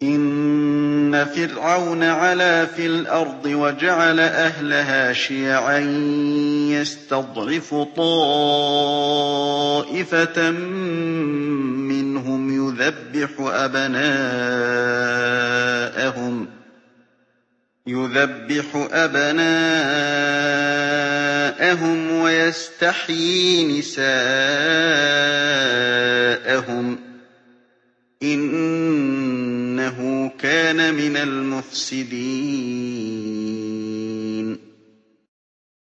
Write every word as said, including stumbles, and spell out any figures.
إِنَّ فِرْعَوْنَ عَلَا فِي الْأَرْضِ وَجَعَلَ أَهْلَهَا شِيَعًا يَسْتَضْعِفُ طَائِفَةً مِّنْهُمْ يُذَبِّحُ أَبْنَاءَهُمْ وَيَسْتَحْيِي نِسَاءَهُمْ ۚ إِنَّهُ كَانَ مِنَ الْمُفْسِدِينَ